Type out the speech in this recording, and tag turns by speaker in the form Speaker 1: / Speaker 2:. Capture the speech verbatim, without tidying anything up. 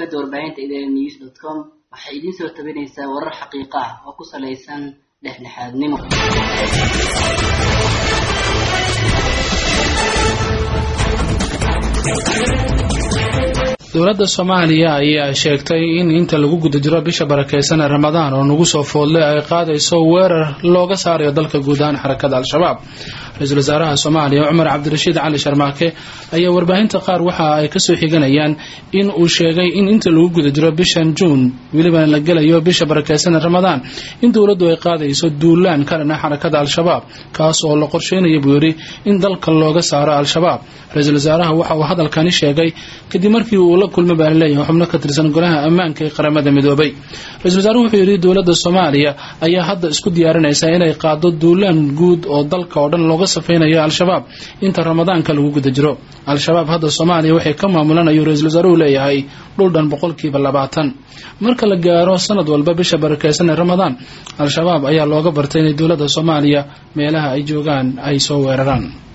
Speaker 1: shabakada warbaahinta idaaha news dot com waxay idin soo tabinaysaa warar xaqiiqo ah oo ku saleysan dhexdhexaadnimo.
Speaker 2: dowladda Soomaaliya ayaa sheegtay in inta lagu guda jiro bisha barakeysan Ramadaan oo nagu soo foodlay ay qaadayso weerar looga saarayo dalka guud ahaan xarakada Al-Shabaab. Ra'iisul Wasaaraha Soomaaliya Umar Cabdirashiid Cali Sharmaake ayaa warbaahinta qaar waxa ay ka soo xiganayaan in uu sheegay in inta lagu guda jiro bishan June waliba la galayo bisha barakeysan Ramadaan in dowladdu ay qaadayso duulaan ka dhan ah xarakada Al-Shabaab kaas oo la qorsheynayo buuri in dalka looga saaro Al-Shabaab. Ra'iisul Wasaaraha waxa uu hadalkani sheegay kadib markii uu la kulmay baarlamaanka xubno ka tirsan golaha ammaanka ee qaramada midoobay. Ra'iisul Wasaaruhu wuxuu yiri dowladda Soomaaliya ayaa hadda isku diyaarinaysa inay qaado duulaan guud oo dalka oo dhan looga safeynayo Al-Shabaab inta Ramadaanka lagu guda jiro. Al-Shabaab hadda Soomaaliya waxay ka maamulanayaan Ra'iisul Wasaaruhu leeyahay dhul dhan boqolkiiba labaatan. Marka la gaaro sanad walba bisha barakeysan Ramadaan, Al-Shabaab ayaa looga bartay in dowladda Soomaaliya meelaha ay joogaan ay soo weeraraan.